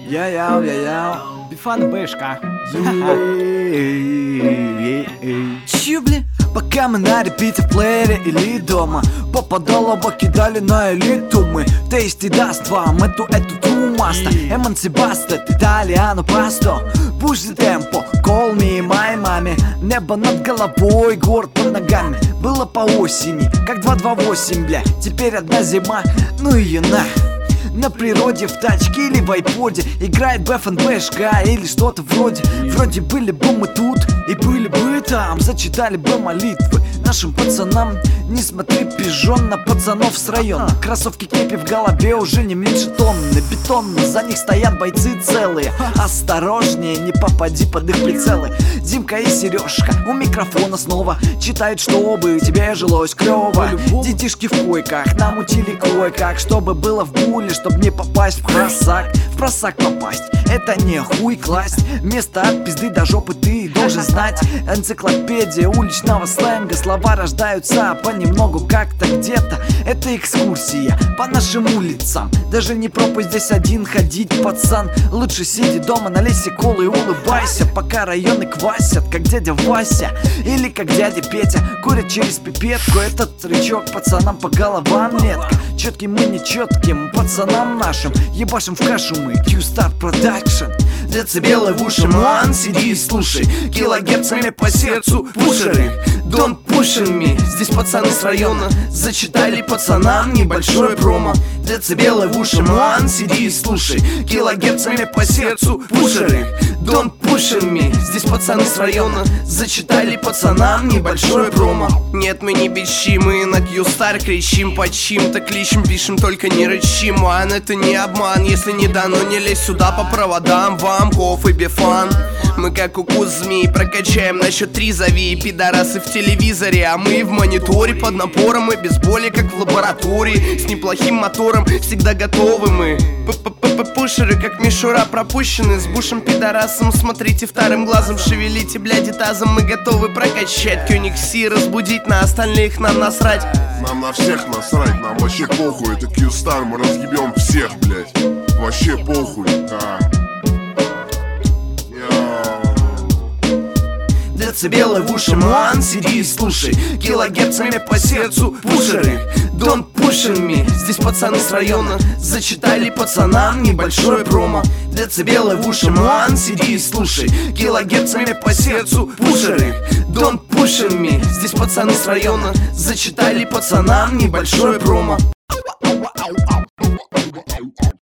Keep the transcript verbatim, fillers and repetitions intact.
Я-яу, я-яу, Бифан Бэшка. Чё, бля? Пока мы на репите в плеере или дома, попадало кидали на элиту. Мы тейсти даст вам эту эту ту маста. Эмансибаста, итальяно пасто. Push the tempo, call me my mami. Небо над головой, город под ногами. Было по осени, как два два восемь, бля. Теперь одна зима, ну ее на. На природе, в тачке или в айподе играет бэ эф эн бэ-шка или что-то вроде. Вроде были бы мы тут и были бы там, зачитали бы молитвы нашим пацанам. Не смотри, пижон, на пацанов с района. Кроссовки кепи в голове уже не меньше тонны. Бетонно, за них стоят бойцы целые. Осторожнее, не попади под их прицелы. Димка и Сережка у микрофона снова читают, чтобы тебе жилось клево. Детишки в койках намутили кое-как, чтобы было в буле, чтобы не попасть в просак. В просак попасть, это не хуй класть. Вместо от пизды до жопы ты должен знать. Энциклопедия уличного сленга. Слова рождаются понемногу, как-то где-то. Это экскурсия по нашим улицам. Даже не пропасть здесь один ходить, пацан. Лучше сиди дома, налейся колы и улыбайся, пока районы квасят, как дядя Вася или как дядя Петя. Курят через пипетку этот рычаг пацанам по головам метко. Четким и нечетким пацанам нашим ебашим в кашу мы Q-Star Production. Децибелы в уши, ман, сиди и слушай. Килогерцами по сердцу пушеры. Don't push me. Здесь пацаны с района зачитали пацанам небольшое промо. Децибелы в уши, ман, сиди и слушай. Килогерцами по сердцу пушеры. Don't push me. Здесь пацаны с района зачитали пацанам небольшое промо. Нет, мы не бичим, мы на Q-Star кричим по чьим-то кличем, пишем, только не рычим. Ман, это не обман, если не дано, не лезь сюда по проводам. Вам коф и бифан. Мы как укус змей прокачаем на счет три, зови. Пидорасы в телевизоре, а мы в мониторе под напором и без боли, как в лаборатории. С неплохим мотором, всегда готовы мы. Пушеры, как мишура пропущены. С бушем пидорасом, смотрите вторым глазом. Шевелите, бляди, тазом, мы готовы прокачать. Кёнигси разбудить, на остальных нам насрать. Нам на всех насрать, нам вообще похуй. Это Q-Star, мы разъебем всех, блять. Вообще похуй, а. Децибелы в уши, ман, сиди и слушай. Килогерцами по сердцу пушеры. Don't push me. Здесь пацаны с района зачитали пацанам небольшое промо. Децибелы в уши, ман, сиди и слушай. Килогерцами по сердцу пушеры. Don't push me. Здесь пацаны с района зачитали пацанам небольшое промо.